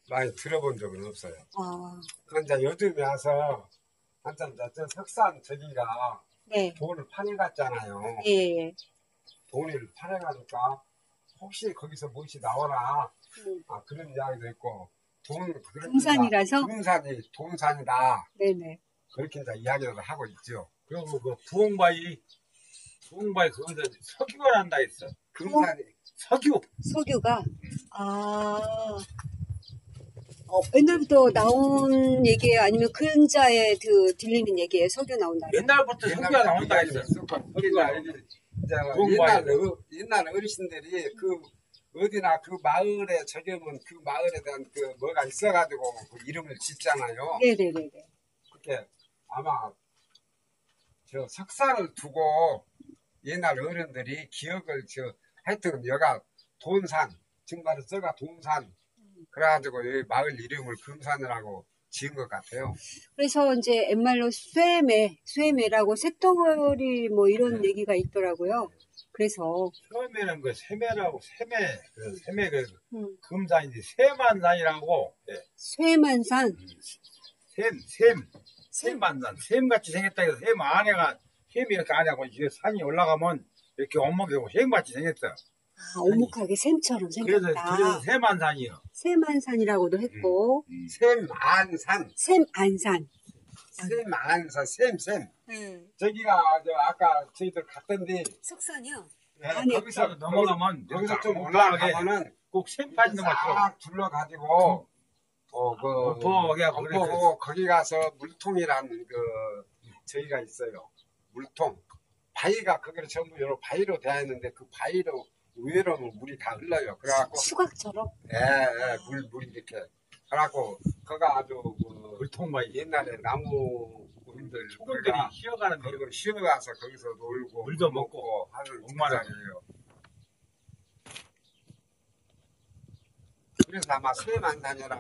많이 들어본 적은 없어요. 아, 그런데 요즘에 와서 한참 저 석산 저기가 네. 돈을 파내갔잖아요. 예, 예. 돈을 파내가니까 혹시 거기서 무엇이 나오나 그런 이야기도 있고 금산이라서? 금산이 돈산이다 네네. 그렇게 이제 이야기를 하고 있죠. 그리고 그 부엉바이 거기서 석유가 난다 했어. 금산이 석유. 석유가? 아, 옛날부터 나온 얘기예요? 아니면 근자에 들리는 얘기예요? 석유 나온다. 옛날부터 석유가 나온다 했어. 석유가 옛날 어르신들이 그 어디나 그 마을에 저기면 그 마을에 대한 그 뭐가 있어가지고 그 이름을 짓잖아요. 네네네네. 그렇게 아마 저 석산을 두고 옛날 어른들이 기억을 하여튼 여가 돈산 정말 저가 돈산 그래가지고 이 마을 이름을 금산이라고 지은 것 같아요. 그래서 이제 옛말로 쇠매라고 쇳덩어리 뭐 이런 얘기가 있더라고요. 그래서 처음에는 그 세매라고 세매 그 음. 금산인데 세만산이라고. 쇠만산. 샘만산. 샘같이 생겼다 해서 샘 안에가 샘이 이렇게 안에고 이게 산이 올라가면 이렇게 원목이고 샘같이 생겼어. 아, 오목하게 샘처럼 그래서 생겼다. 세만산이요. 쇠만산이라고도 했고 샘안산. 샘안산. 샘안산 샘. 저기가 아까 저희들 갔던데 석산이요? 아니, 거기서 넘어가면 여기서 좀 올라가면은 꼭 샘 빠지는 것 같아. 싹 둘러가지고 엄포고 거기 가서 물통이라는 그 저기가 있어요. 물통. 바위가 거기를 전부 여러 바위로 되어 있는데 그 바위로 위로 물이 다 흘러요. 그래갖고 수각처럼? 물이 이렇게. 그래갖고 거가 아주 물통바위. 옛날에 나무들 소금들이 쉬어가는 데 거기를 쉬어가서 거기서 놀고 물도 먹고 하는 목마르고. 자리예요. 그래서 아마 쇠만산이라고